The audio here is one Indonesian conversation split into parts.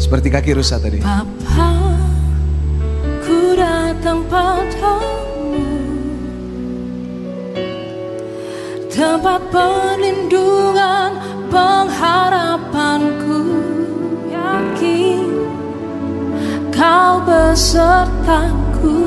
Seperti kaki rusa tadi. Bapa, ku datang padamu, tempat perlindungan, pengharapanku. Yakin Kau besertaku.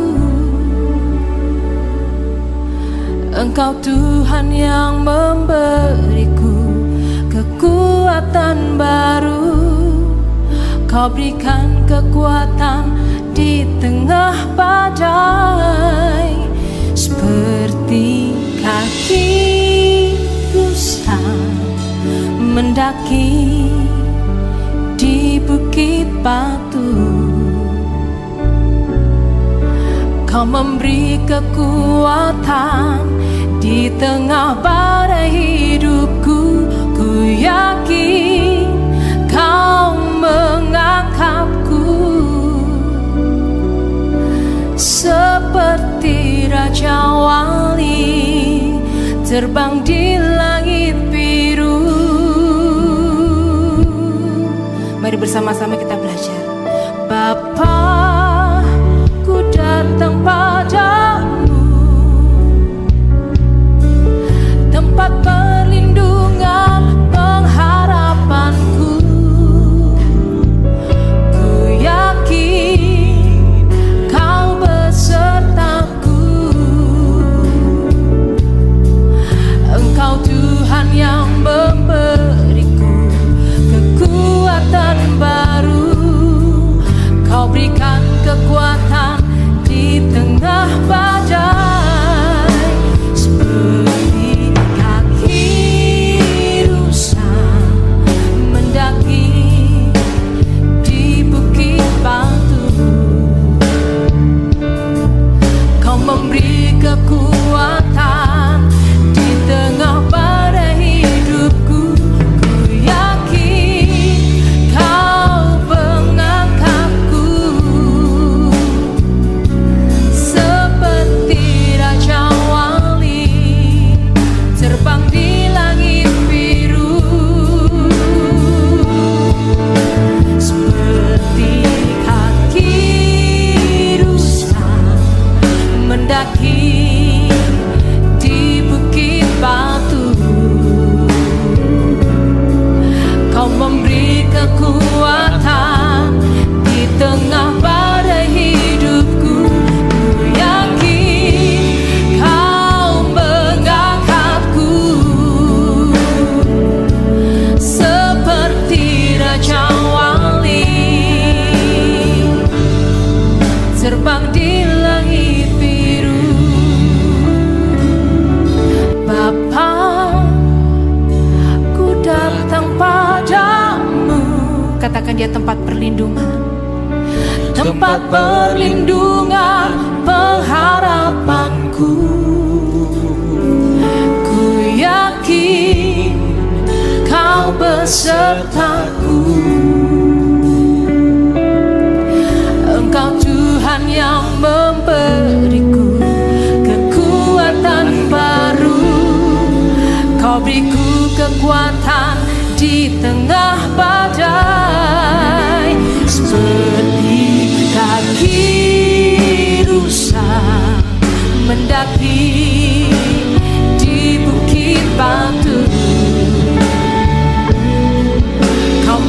Engkau Tuhan yang memberiku kekuatan baru. Kau berikan kekuatan di tengah badai, seperti kaki rusa mendaki di bukit batu. Kau memberi kekuatan di tengah badai hidupku. Ku yakin Kau mengangkatku seperti Raja Wali terbang di langit biru. Mari bersama-sama kita belajar. Bapa, ku datang padamu, tempat perlindungan, pengharapanku. Ku yakin Kau besertaku. Engkau Tuhan yang memberiku kekuatan baru. Kau berikan kekuatan di tengah badai, seperti kaki rusa mendaki di bukit batu. Kau memberi kekuatan di tengah badai hidupku. Ku yakin Kau mengangkatku seperti Raja Wali terbang di langit biru. Seperti kaki rusa mendaki di bukit batu. Kau memberi kekuatan di tengah badai hidupku. Ku yakin Kau mengangkatku seperti Raja Wali terbang di langit biru. Bapa, ku datang padamu. Katakan dia tempat perlindungan, tempat perlindungan, pengharapanku. Ku yakin Kau besertaku. Engkau Tuhan yang memberiku kekuatan baru. Kau beriku kekuatan di tengah badai, seperti kaki rusa mendaki di bukit batu. Kau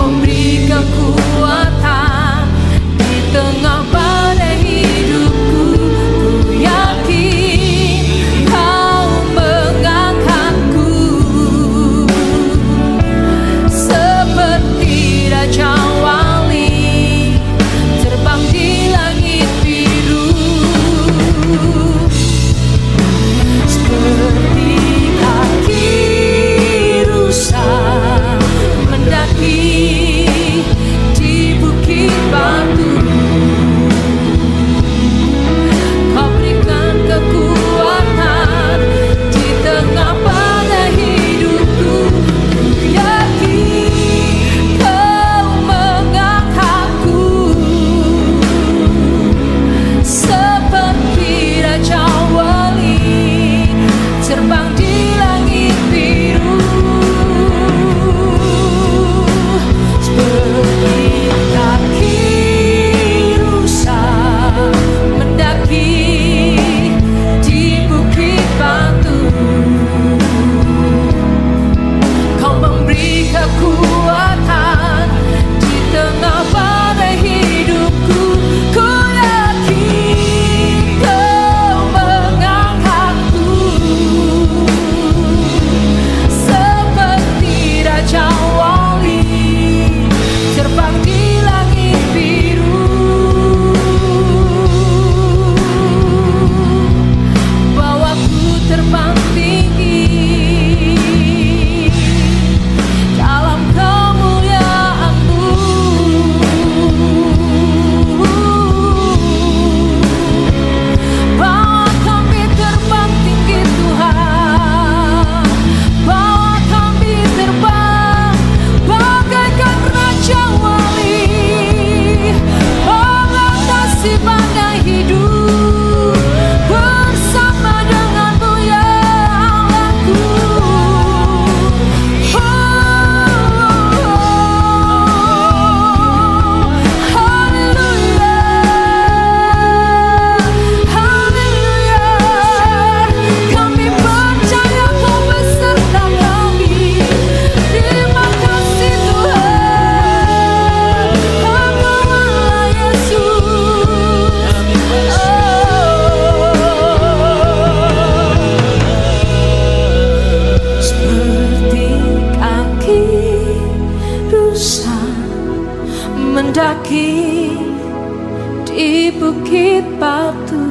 mendaki di bukit batu.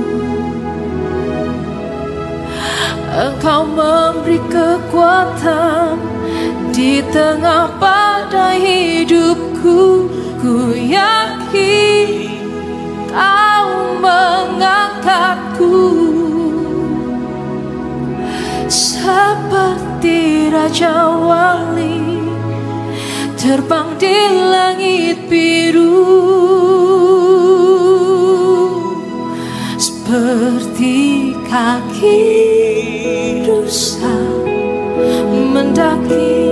Engkau memberi kekuatan di tengah badai hidupku. Ku yakin Kau mengangkatku seperti Raja Wali terbang di langit biru, seperti kaki rusa mendaki